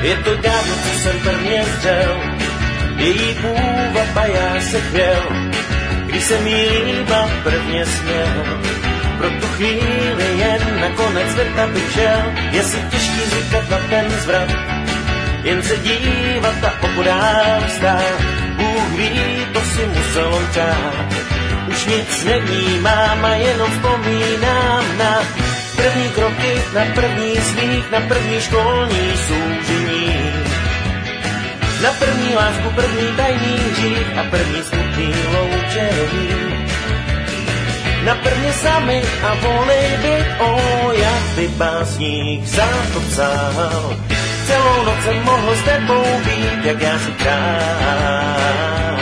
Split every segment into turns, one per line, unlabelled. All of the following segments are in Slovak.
Je to dávno, co jsem prvně vřel, její půvab a já se chvěl, když jsem jí líba prvně směl. Pro tu chvíli jen nakonec světa bych žel, je si těžký zvykat na ten zvrat, jen se dívat a opodál vstát. Bůh ví, to si musel on přát. Už nic nevnímám a jenom vzpomínám na první kroky, na první smích, na první školní soužení. Na první lásku, první tajný hřích a první smutný loučení. Na prvně sami a volej byt, jak by básník sám to psal. Celou noc jsem mohl s tebou být, jak já si přál.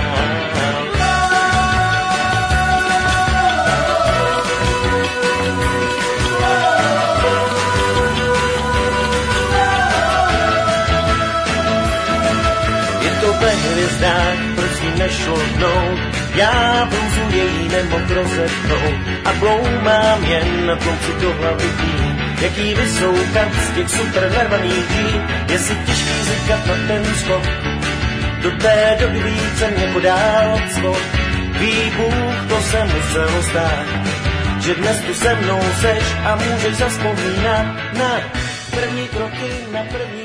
Je to ve hvězdách, proč s ním nešlo dnout, já blouzu její nemohl rozetnout a bloumám jen na tom, co do hlavy tím. Jaký vysoukat z těch super narvaných dní, je si těžký zvykat na ten skok. Do té doby více mě podál cvok. Ví Bůh, to se muselo stát, že dnes tu se mnou seš a můžeš zavzpomínat na první kroky, na první